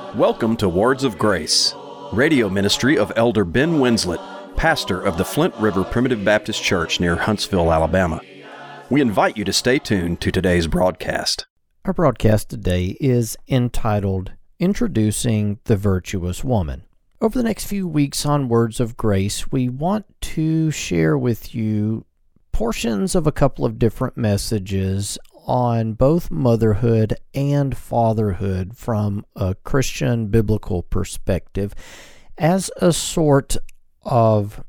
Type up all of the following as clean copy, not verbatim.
Welcome to Words of Grace, radio ministry of Elder Ben Winslet, pastor of the Flint River Primitive Baptist Church near Huntsville, Alabama. We invite you to stay tuned to today's broadcast. Our broadcast today is entitled Introducing the Virtuous Woman. Over the next few weeks on Words of Grace, we want to share with you portions of a couple of different messages on both motherhood and fatherhood from a Christian biblical perspective as a sort of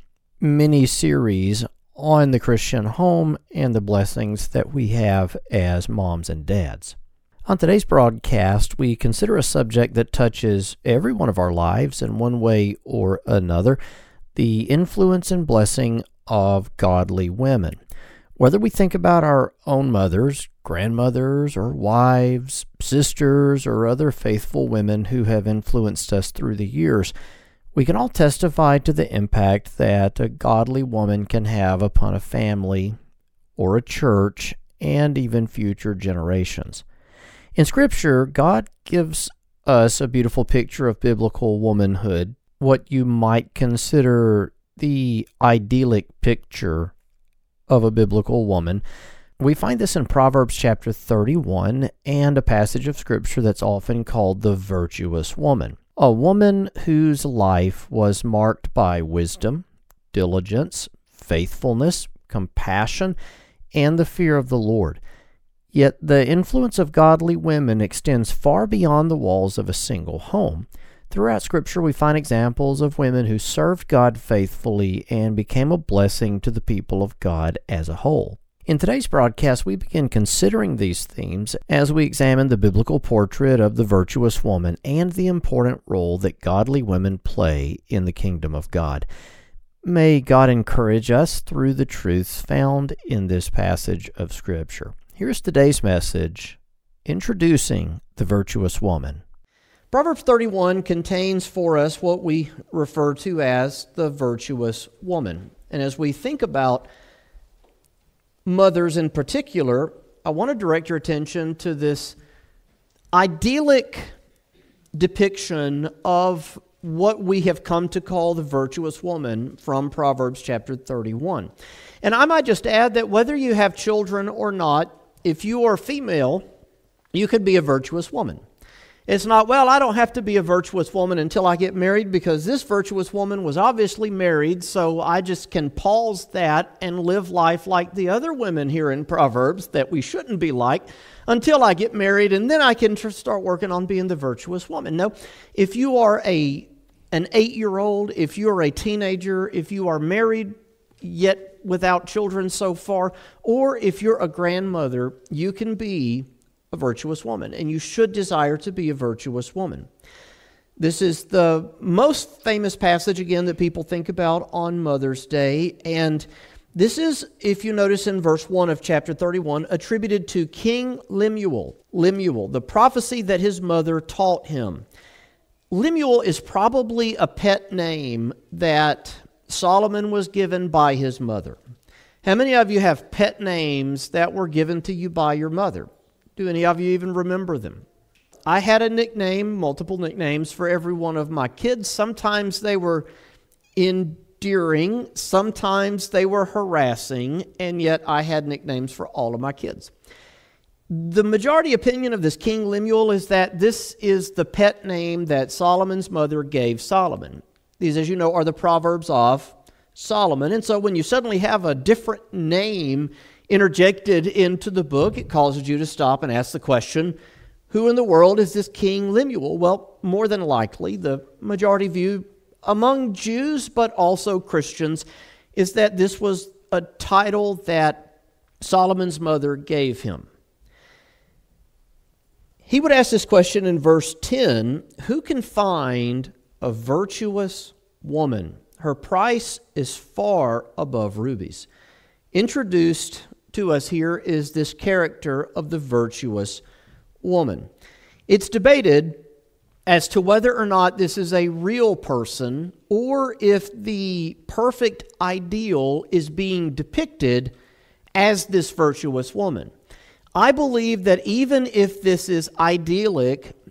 mini-series on the Christian home and the blessings that we have as moms and dads. On today's broadcast, we consider a subject that touches every one of our lives in one way or another, the influence and blessing of godly women. Whether we think about our own mothers, grandmothers, or wives, sisters, or other faithful women who have influenced us through the years, we can all testify to the impact that a godly woman can have upon a family or a church and even future generations. In Scripture, God gives us a beautiful picture of biblical womanhood, what you might consider the idyllic picture of a biblical woman. We find this in Proverbs chapter 31 and a passage of Scripture that's often called the virtuous woman. A woman whose life was marked by wisdom, diligence, faithfulness, compassion, and the fear of the Lord. Yet the influence of godly women extends far beyond the walls of a single home. Throughout Scripture, we find examples of women who served God faithfully and became a blessing to the people of God as a whole. In today's broadcast, we begin considering these themes as we examine the biblical portrait of the virtuous woman and the important role that godly women play in the kingdom of God. May God encourage us through the truths found in this passage of Scripture. Here's today's message, Introducing the Virtuous Woman. Proverbs 31 contains for us what we refer to as the virtuous woman. And as we think about mothers in particular, I want to direct your attention to this idyllic depiction of what we have come to call the virtuous woman from Proverbs chapter 31. And I might just add that whether you have children or not, if you are female, you could be a virtuous woman. It's not, well, I don't have to be a virtuous woman until I get married because this virtuous woman was obviously married, so I just can pause that and live life like the other women here in Proverbs that we shouldn't be like until I get married, and then I can start working on being the virtuous woman. No, if you are an 8-year-old, if you are a teenager, if you are married yet without children so far, or if you're a grandmother, you can be a virtuous woman, and you should desire to be a virtuous woman. This is the most famous passage, again, that people think about on Mother's Day, and this is, if you notice in verse 1 of chapter 31, attributed to King Lemuel. Lemuel, the prophecy that his mother taught him. Lemuel is probably a pet name that Solomon was given by his mother. How many of you have pet names that were given to you by your mother? Do any of you even remember them? I had a nickname, multiple nicknames for every one of my kids. Sometimes they were endearing, sometimes they were harassing, and yet I had nicknames for all of my kids. The majority opinion of this King Lemuel is that this is the pet name that Solomon's mother gave Solomon. These, as you know, are the Proverbs of Solomon. And so when you suddenly have a different name interjected into the book, it causes you to stop and ask the question, who in the world is this King Lemuel? Well, more than likely, the majority view among Jews, but also Christians, is that this was a title that Solomon's mother gave him. He would ask this question in verse 10, who can find a virtuous woman? Her price is far above rubies. Introduced to us here is this character of the virtuous woman. It's debated as to whether or not this is a real person or if the perfect ideal is being depicted as this virtuous woman. I believe that even if this is idyllic,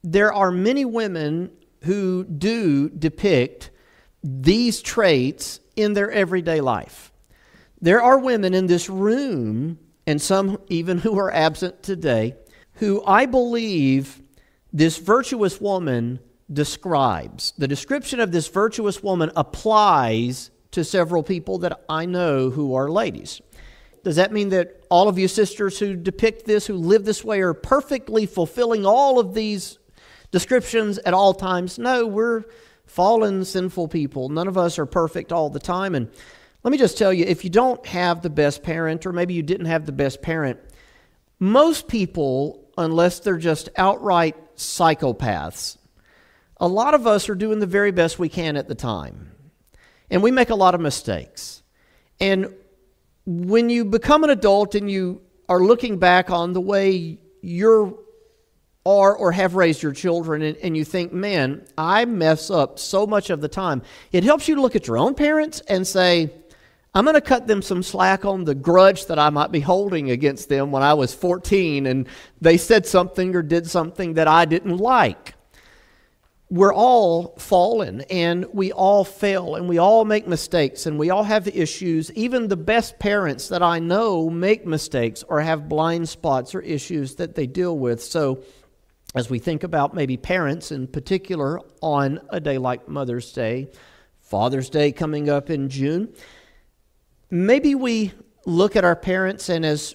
there are many women who do depict these traits in their everyday life. There are women in this room, and some even who are absent today, who I believe this virtuous woman describes. The description of this virtuous woman applies to several people that I know who are ladies. Does that mean that all of you sisters who depict this, who live this way, are perfectly fulfilling all of these descriptions at all times? No, we're fallen, sinful people. None of us are perfect all the time. And let me just tell you, if you don't have the best parent, or maybe you didn't have the best parent, most people, unless they're just outright psychopaths, a lot of us are doing the very best we can at the time. And we make a lot of mistakes. And when you become an adult and you are looking back on the way you are or have raised your children, and you think, man, I mess up so much of the time, it helps you to look at your own parents and say, I'm going to cut them some slack on the grudge that I might be holding against them when I was 14 and they said something or did something that I didn't like. We're all fallen, and we all fail, and we all make mistakes, and we all have issues. Even the best parents that I know make mistakes or have blind spots or issues that they deal with. So as we think about maybe parents in particular on a day like Mother's Day, Father's Day coming up in June, maybe we look at our parents, and as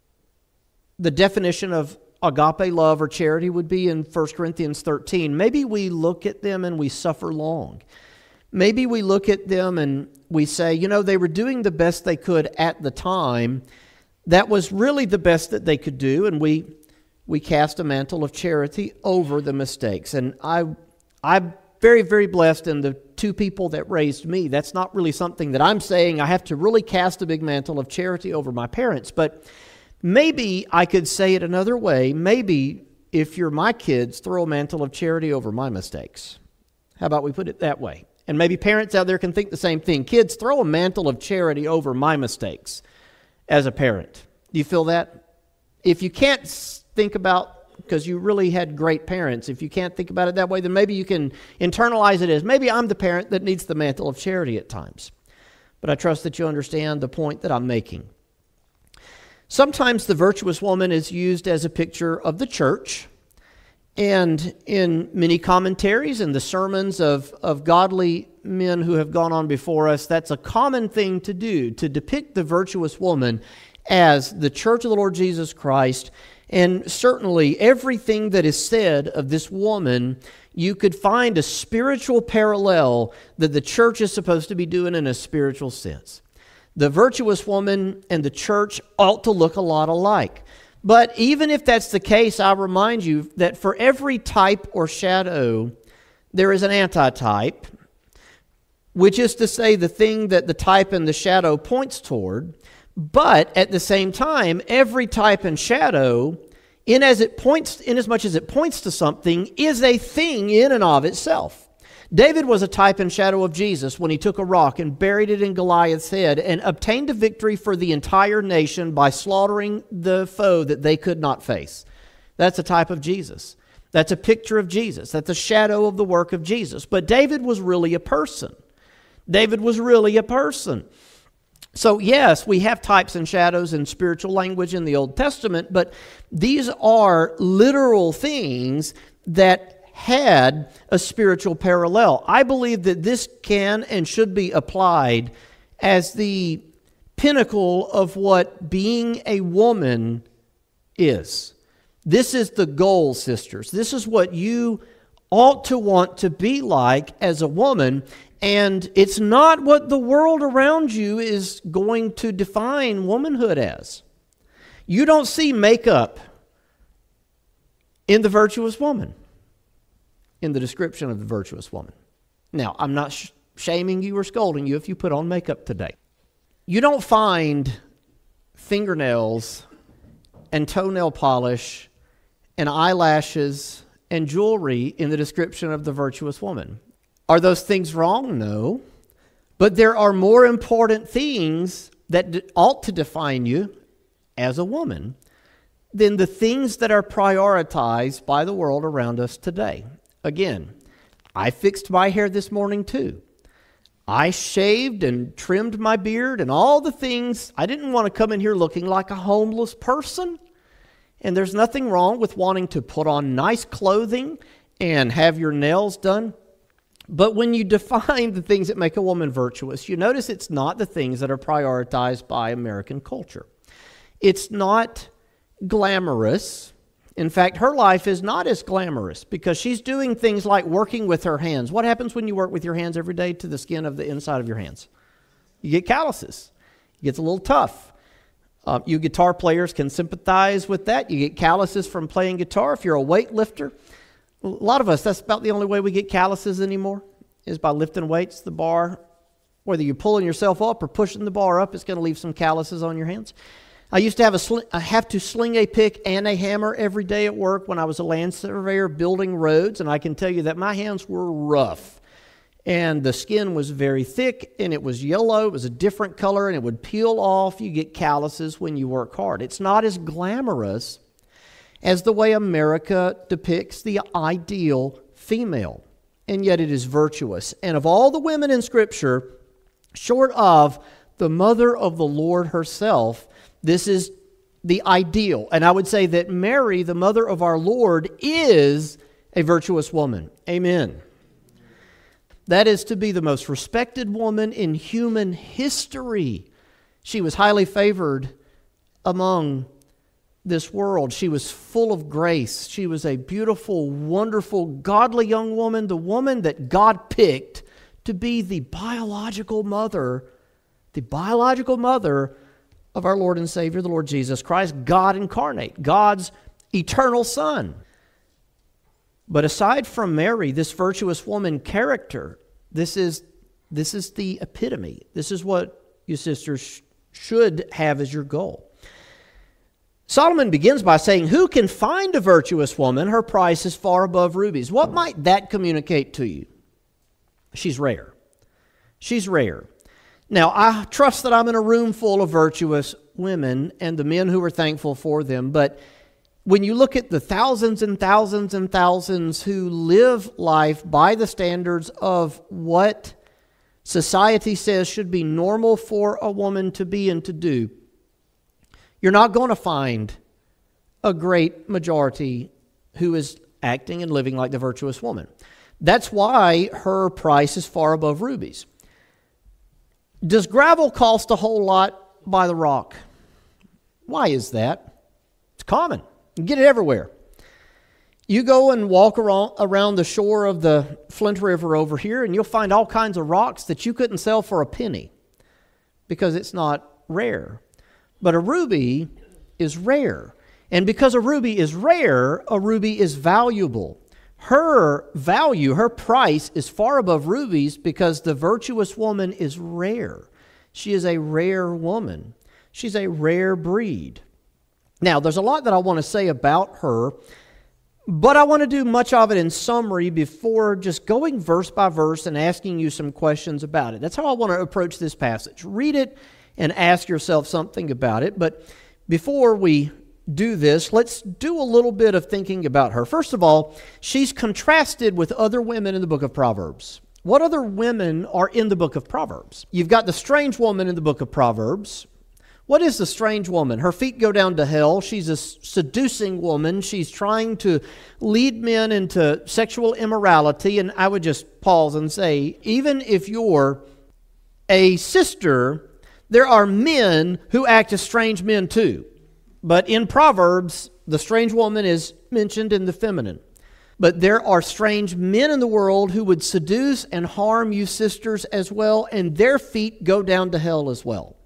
the definition of agape love or charity would be in 1 Corinthians 13, maybe we look at them and we suffer long. Maybe we look at them and we say, you know, they were doing the best they could at the time. That was really the best that they could do, and we cast a mantle of charity over the mistakes. And I'm very, very blessed in the two people that raised me. That's not really something that I'm saying I have to really cast a big mantle of charity over my parents, but maybe I could say it another way. Maybe if you're my kids, throw a mantle of charity over my mistakes. How about we put it that way? And maybe parents out there can think the same thing. Kids, throw a mantle of charity over my mistakes as a parent. Do you feel that? If you can't think about, because you really had great parents, if you can't think about it that way, then maybe you can internalize it as, maybe I'm the parent that needs the mantle of charity at times. But I trust that you understand the point that I'm making. Sometimes the virtuous woman is used as a picture of the church, and in many commentaries and the sermons of godly men who have gone on before us, that's a common thing to do, to depict the virtuous woman as the church of the Lord Jesus Christ. And certainly everything that is said of this woman, you could find a spiritual parallel that the church is supposed to be doing in a spiritual sense. The virtuous woman and the church ought to look a lot alike. But even if that's the case, I remind you that for every type or shadow, there is an antitype, which is to say the thing that the type and the shadow points toward. But at the same time, every type and shadow, inasmuch as it points to something, is a thing in and of itself. David was a type and shadow of Jesus when he took a rock and buried it in Goliath's head and obtained a victory for the entire nation by slaughtering the foe that they could not face. That's a type of Jesus. That's a picture of Jesus. That's a shadow of the work of Jesus. But David was really a person. David was really a person. So yes, we have types and shadows in spiritual language in the Old Testament, but these are literal things that had a spiritual parallel. I believe that this can and should be applied as the pinnacle of what being a woman is. This is the goal, sisters. This is what you ought to want to be like as a woman, and it's not what the world around you is going to define womanhood as. You don't see makeup in the virtuous woman, in the description of the virtuous woman. Now, I'm not shaming you or scolding you if you put on makeup today. You don't find fingernails and toenail polish and eyelashes and jewelry in the description of the virtuous woman. Are those things wrong? No. But there are more important things that ought to define you as a woman than the things that are prioritized by the world around us today. Again, I fixed my hair this morning too. I shaved and trimmed my beard and all the things. I didn't want to come in here looking like a homeless person. And there's nothing wrong with wanting to put on nice clothing and have your nails done. But when you define the things that make a woman virtuous, you notice it's not the things that are prioritized by American culture. It's not glamorous. In fact, her life is not as glamorous because she's doing things like working with her hands. What happens when you work with your hands every day to the skin of the inside of your hands? You get calluses. It gets a little tough. You guitar players can sympathize with that. You get calluses from playing guitar. If you're a weightlifter, a lot of us, that's about the only way we get calluses anymore, is by lifting weights, the bar. Whether you're pulling yourself up or pushing the bar up, it's going to leave some calluses on your hands. I used to have to sling a pick and a hammer every day at work when I was a land surveyor building roads, and I can tell you that my hands were rough. And the skin was very thick, and it was yellow. It was a different color, and it would peel off. You get calluses when you work hard. It's not as glamorous as the way America depicts the ideal female, and yet it is virtuous. And of all the women in Scripture, short of the mother of the Lord herself, this is the ideal. And I would say that Mary, the mother of our Lord, is a virtuous woman. Amen. That is to be the most respected woman in human history. She was highly favored among this world. She was full of grace. She was a beautiful, wonderful, godly young woman, the woman that God picked to be the biological mother of our Lord and Savior, the Lord Jesus Christ, God incarnate, God's eternal Son. But aside from Mary, this virtuous woman character, this is the epitome. This is what you sisters should have as your goal. Solomon begins by saying, who can find a virtuous woman? Her price is far above rubies. What might that communicate to you? She's rare. She's rare. Now, I trust that I'm in a room full of virtuous women and the men who are thankful for them, but when you look at the thousands and thousands and thousands who live life by the standards of what society says should be normal for a woman to be and to do, you're not going to find a great majority who is acting and living like the virtuous woman. That's why her price is far above rubies. Does gravel cost a whole lot by the rock? Why is that? It's common. You get it everywhere. You go and walk around the shore of the Flint River over here, and you'll find all kinds of rocks that you couldn't sell for a penny because it's not rare. But a ruby is rare. And because a ruby is rare, a ruby is valuable. Her value, her price is far above rubies because the virtuous woman is rare. She is a rare woman. She's a rare breed. Now, there's a lot that I want to say about her, but I want to do much of it in summary before just going verse by verse and asking you some questions about it. That's how I want to approach this passage. Read it and ask yourself something about it. But before we do this, let's do a little bit of thinking about her. First of all, she's contrasted with other women in the book of Proverbs. What other women are in the book of Proverbs? You've got the strange woman in the book of Proverbs. What is the strange woman? Her feet go down to hell. She's a seducing woman. She's trying to lead men into sexual immorality. And I would just pause and say, even if you're a sister, there are men who act as strange men too. But in Proverbs, the strange woman is mentioned in the feminine. But there are strange men in the world who would seduce and harm you sisters as well, and their feet go down to hell as well.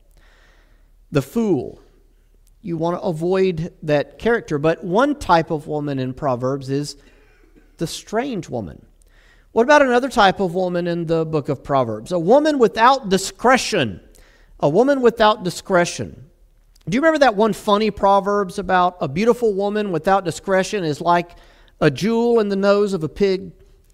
The fool. You want to avoid that character. But one type of woman in Proverbs is the strange woman. What about another type of woman in the book of Proverbs? A woman without discretion. A woman without discretion. Do you remember that one funny Proverbs about a beautiful woman without discretion is like a jewel in the nose of a pig?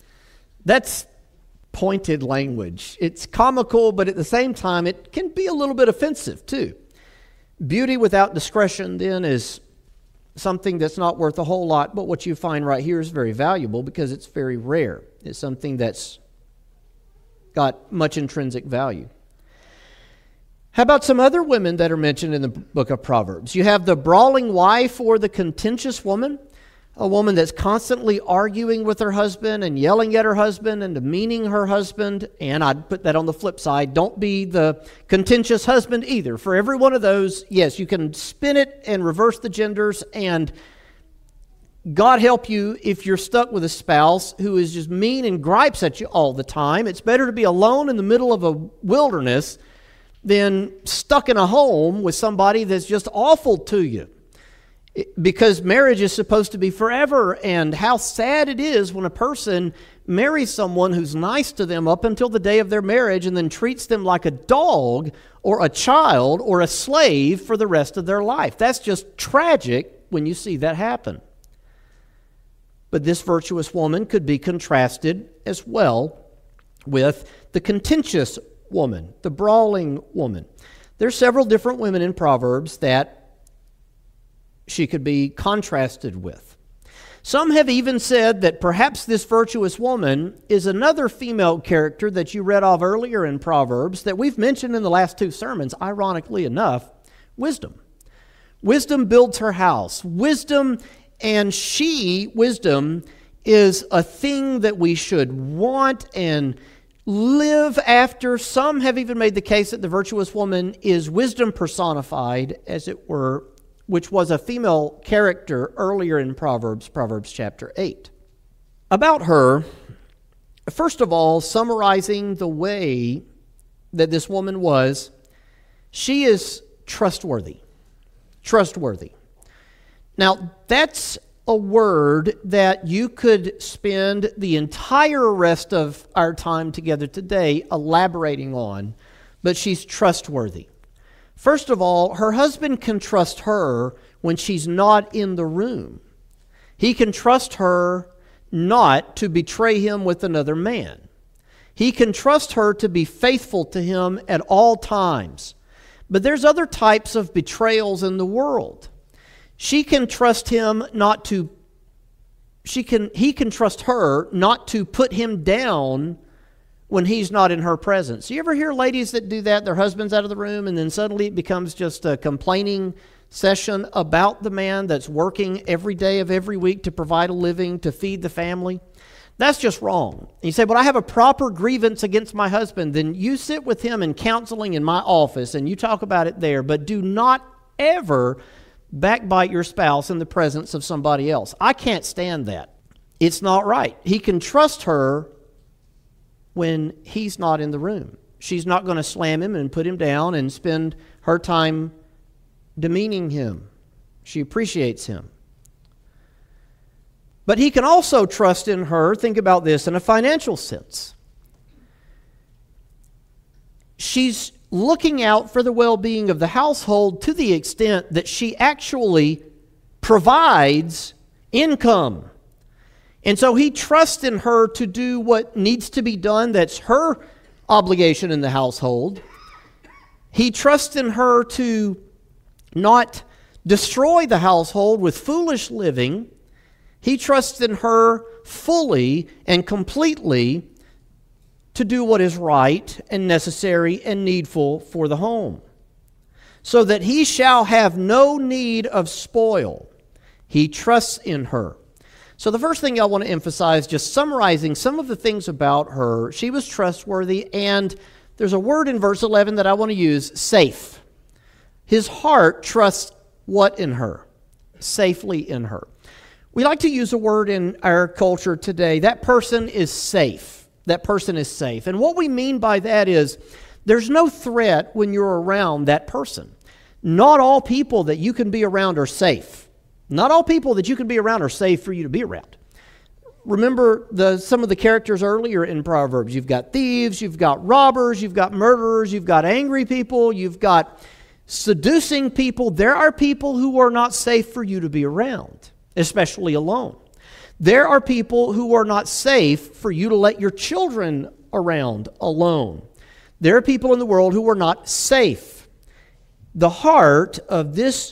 That's pointed language. It's comical, but at the same time, it can be a little bit offensive too. Beauty without discretion then is something that's not worth a whole lot, but what you find right here is very valuable because it's very rare. It's something that's got much intrinsic value. How about some other women that are mentioned in the book of Proverbs? You have the brawling wife or the contentious woman, a woman that's constantly arguing with her husband and yelling at her husband and demeaning her husband. And I'd put that on the flip side. Don't be the contentious husband either. For every one of those, yes, you can spin it and reverse the genders, and God help you if you're stuck with a spouse who is just mean and gripes at you all the time. It's better to be alone in the middle of a wilderness than stuck in a home with somebody that's just awful to you. Because marriage is supposed to be forever, and how sad it is when a person marries someone who's nice to them up until the day of their marriage and then treats them like a dog or a child or a slave for the rest of their life. That's just tragic when you see that happen. But this virtuous woman could be contrasted as well with the contentious woman, the brawling woman. There's several different women in Proverbs that she could be contrasted with. Some have even said that perhaps this virtuous woman is another female character that you read of earlier in Proverbs that we've mentioned in the last two sermons, ironically enough, wisdom. Wisdom builds her house. Wisdom is a thing that we should want and live after. Some have even made the case that the virtuous woman is wisdom personified, as it were, which was a female character earlier in Proverbs chapter 8. About her, first of all, summarizing the way that this woman was, she is trustworthy. Trustworthy. Now, that's a word that you could spend the entire rest of our time together today elaborating on, but she's trustworthy. First of all, her husband can trust her when she's not in the room. He can trust her not to betray him with another man. He can trust her to be faithful to him at all times. But there's other types of betrayals in the world. He can trust her not to put him down when he's not in her presence. You ever hear ladies that do that? Their husband's out of the room, and then suddenly it becomes just a complaining session about the man that's working every day of every week to provide a living, to feed the family. That's just wrong. You say, but I have a proper grievance against my husband. Then you sit with him in counseling in my office, and you talk about it there, but do not ever backbite your spouse in the presence of somebody else. I can't stand that. It's not right. He can trust her when he's not in the room. She's not going to slam him and put him down and spend her time demeaning him. She appreciates him. But he can also trust in her, think about this, in a financial sense. She's looking out for the well-being of the household to the extent that she actually provides income. And so he trusts in her to do what needs to be done. That's her obligation in the household. He trusts in her to not destroy the household with foolish living. He trusts in her fully and completely to do what is right and necessary and needful for the home, so that he shall have no need of spoil. He trusts in her. So the first thing I want to emphasize, just summarizing some of the things about her, she was trustworthy, and there's a word in verse 11 that I want to use, safe. His heart trusts what in her? Safely in her. We like to use a word in our culture today, that person is safe. That person is safe. And what we mean by that is there's no threat when you're around that person. Not all people that you can be around are safe. Not all people that you can be around are safe for you to be around. Remember some of the characters earlier in Proverbs. You've got thieves, you've got robbers, you've got murderers, you've got angry people, you've got seducing people. There are people who are not safe for you to be around, especially alone. There are people who are not safe for you to let your children around alone. There are people in the world who are not safe. The heart of this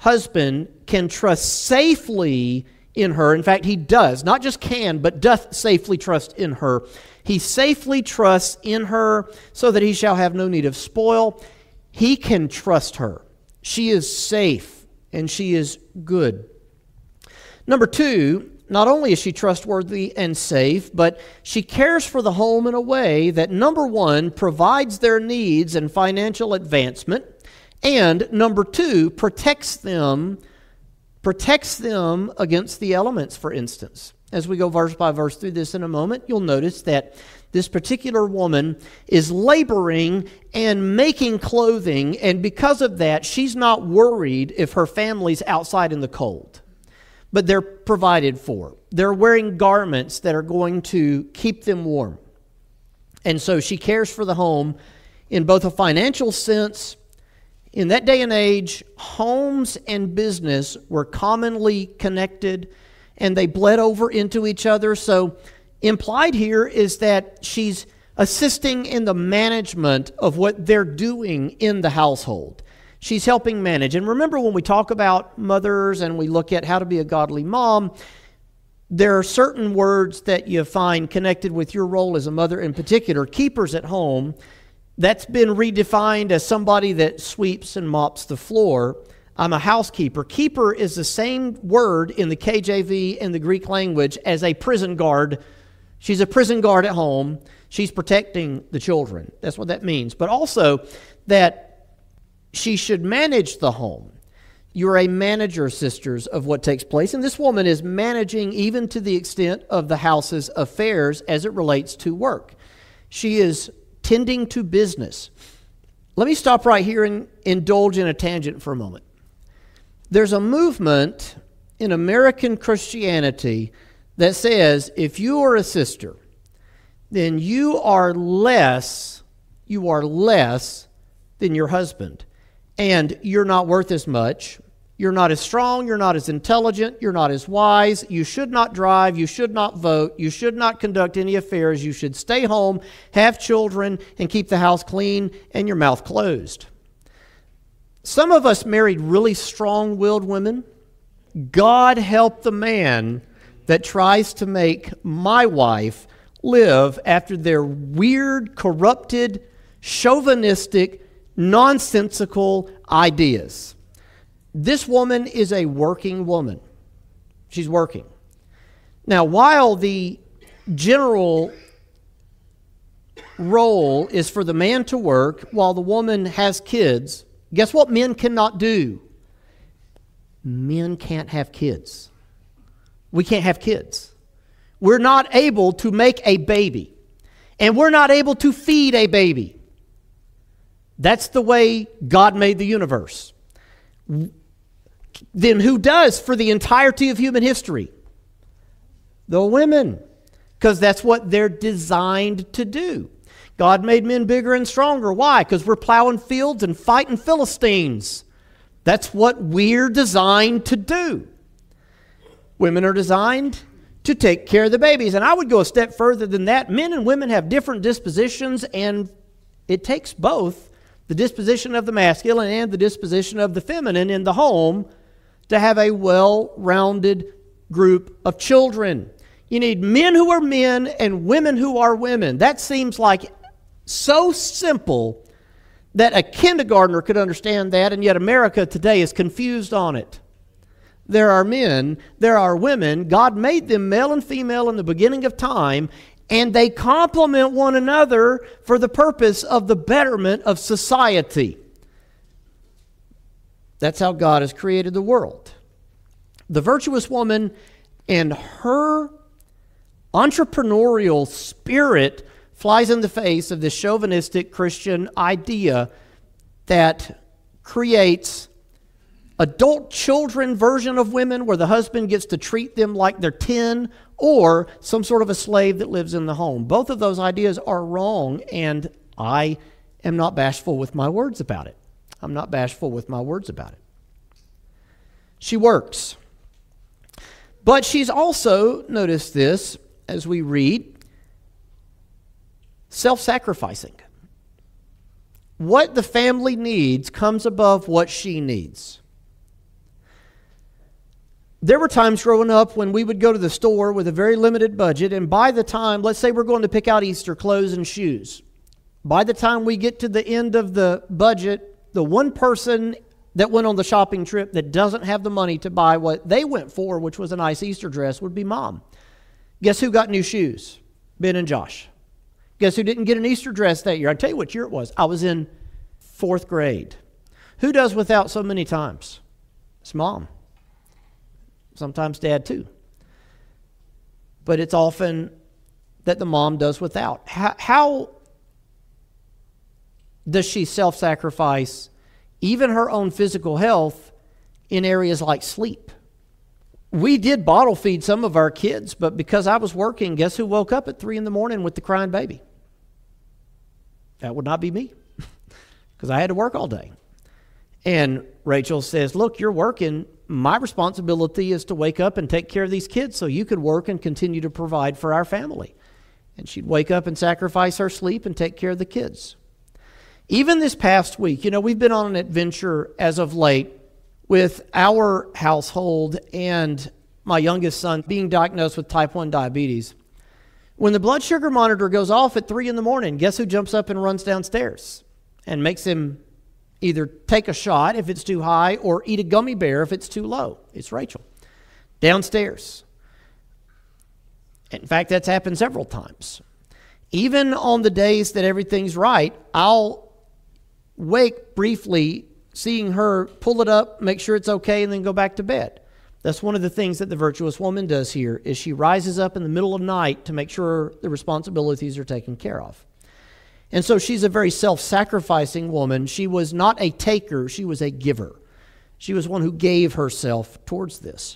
husband can trust safely in her. In fact, he does, not just can, but doth safely trust in her. He safely trusts in her so that he shall have no need of spoil. He can trust her. She is safe and she is good. Number two, not only is she trustworthy and safe, but she cares for the home in a way that, number one, provides their needs and financial advancement, and number two, protects them against the elements, for instance. As we go verse by verse through this in a moment, you'll notice that this particular woman is laboring and making clothing, and because of that, she's not worried if her family's outside in the cold. But they're provided for. They're wearing garments that are going to keep them warm. And so she cares for the home in both a financial sense. In that day and age, homes and business were commonly connected, and they bled over into each other. So implied here is that she's assisting in the management of what they're doing in the household. She's helping manage. And remember, when we talk about mothers and we look at how to be a godly mom, there are certain words that you find connected with your role as a mother in particular. Keepers at home, that's been redefined as somebody that sweeps and mops the floor. I'm a housekeeper. Keeper is the same word in the KJV and the Greek language as a prison guard. She's a prison guard at home. She's protecting the children. That's what that means. But also that she should manage the home. You're a manager, sisters, of what takes place. And this woman is managing even to the extent of the house's affairs as it relates to work. She is tending to business. Let me stop right here and indulge in a tangent for a moment. There's a movement in American Christianity that says if you are a sister, then you are less than your husband. And you're not worth as much. You're not as strong. You're not as intelligent. You're not as wise. You should not drive. You should not vote. You should not conduct any affairs. You should stay home, have children, and keep the house clean and your mouth closed. Some of us married really strong-willed women. God help the man that tries to make my wife live after their weird, corrupted, chauvinistic, nonsensical ideas. This woman is a working woman. She's working. Now, while the general role is for the man to work while the woman has kids, guess what men cannot do? Men can't have kids. We can't have kids. We're not able to make a baby. And we're not able to feed a baby. That's the way God made the universe. Then who does for the entirety of human history? The women. Because that's what they're designed to do. God made men bigger and stronger. Why? Because we're plowing fields and fighting Philistines. That's what we're designed to do. Women are designed to take care of the babies. And I would go a step further than that. Men and women have different dispositions, and it takes both the disposition of the masculine and the disposition of the feminine in the home to have a well-rounded group of children. You need men who are men and women who are women. That seems like so simple that a kindergartner could understand that, and yet America today is confused on it. There are men, there are women. God made them male and female in the beginning of time, and they complement one another for the purpose of the betterment of society. That's how God has created the world. The virtuous woman and her entrepreneurial spirit flies in the face of this chauvinistic Christian idea that creates adult children version of women where the husband gets to treat them like they're 10 or some sort of a slave that lives in the home. Both of those ideas are wrong, and I am not bashful with my words about it. I'm not bashful with my words about it. She works. But she's also, notice this as we read, self-sacrificing. What the family needs comes above what she needs. There were times growing up when we would go to the store with a very limited budget, and by the time, let's say we're going to pick out Easter clothes and shoes, by the time we get to the end of the budget, the one person that went on the shopping trip that doesn't have the money to buy what they went for, which was a nice Easter dress, would be Mom. Guess who got new shoes? Ben and Josh. Guess who didn't get an Easter dress that year? I'll tell you what year it was. I was in 4th grade. Who does without so many times? It's Mom. Sometimes Dad too. But it's often that the mom does without. How does she self-sacrifice even her own physical health in areas like sleep? We did bottle feed some of our kids, but because I was working, guess who woke up at 3 a.m. with the crying baby? That would not be me, because I had to work all day. And Rachel says, look, you're working. My responsibility is to wake up and take care of these kids so you could work and continue to provide for our family. And she'd wake up and sacrifice her sleep and take care of the kids. Even this past week, we've been on an adventure as of late with our household and my youngest son being diagnosed with type 1 diabetes. When the blood sugar monitor goes off at 3 a.m, guess who jumps up and runs downstairs and makes him either take a shot if it's too high or eat a gummy bear if it's too low? It's Rachel. Downstairs. In fact, that's happened several times. Even on the days that everything's right, I'll wake briefly, seeing her pull it up, make sure it's okay, and then go back to bed. That's one of the things that the virtuous woman does here, is she rises up in the middle of the night to make sure the responsibilities are taken care of. And so she's a very self-sacrificing woman. She was not a taker, she was a giver. She was one who gave herself towards this.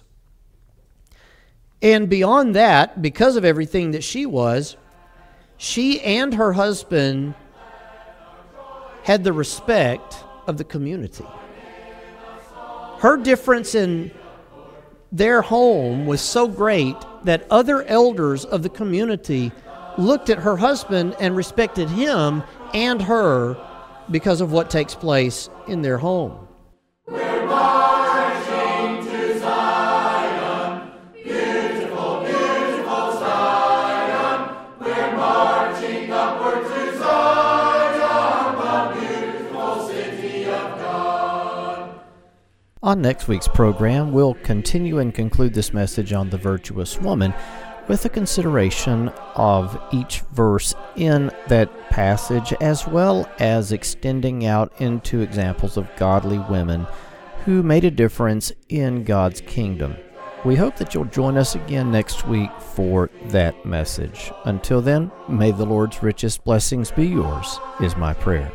And beyond that, because of everything that she was, she and her husband had the respect of the community. Her difference in their home was so great that other elders of the community looked at her husband and respected him and her because of what takes place in their home. We're marching to Zion, beautiful, beautiful Zion. We're marching upward to Zion, the beautiful city of God. On next week's program, we'll continue and conclude this message on the virtuous woman with a consideration of each verse in that passage, as well as extending out into examples of godly women who made a difference in God's kingdom. We hope that you'll join us again next week for that message. Until then, may the Lord's richest blessings be yours, is my prayer.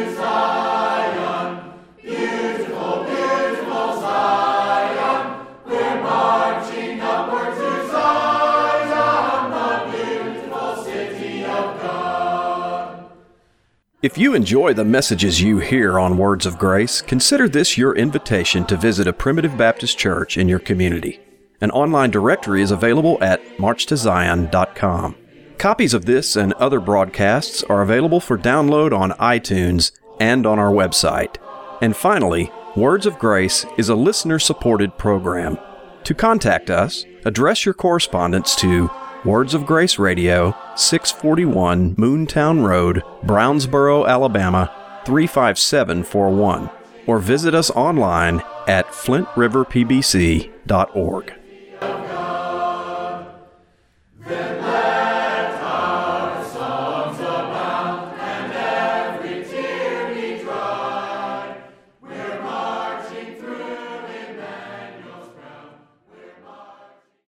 If you enjoy the messages you hear on Words of Grace, consider this your invitation to visit a Primitive Baptist church in your community. An online directory is available at marchtozion.com. Copies of this and other broadcasts are available for download on iTunes and on our website. And finally, Words of Grace is a listener-supported program. To contact us, address your correspondence to Words of Grace Radio, 641 Moontown Road, Brownsboro, Alabama, 35741, or visit us online at flintriverpbc.org.